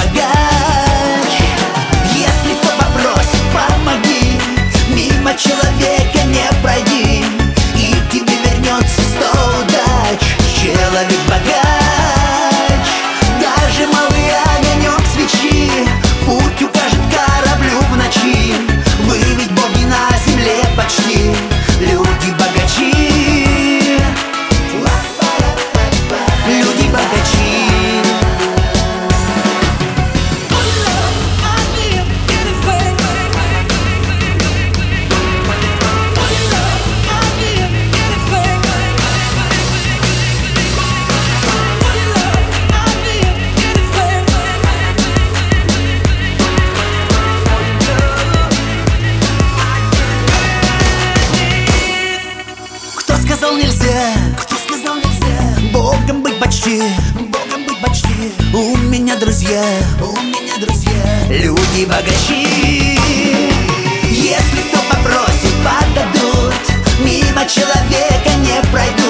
богач. Если кто попросит, помоги, мимо человека не пройди, и тебе вернется 100 удач. Человек богач, даже малый огонек свечи путь укажет кораблю в ночи. Вы ведь боги на земле почти, люди богачи, люди богачи. Кто сказал нельзя? Кто сказал нельзя? Богом быть почти, Богом быть почти. У меня друзья, люди богачи. Если кто попросит, подадут, мимо человека не пройдут.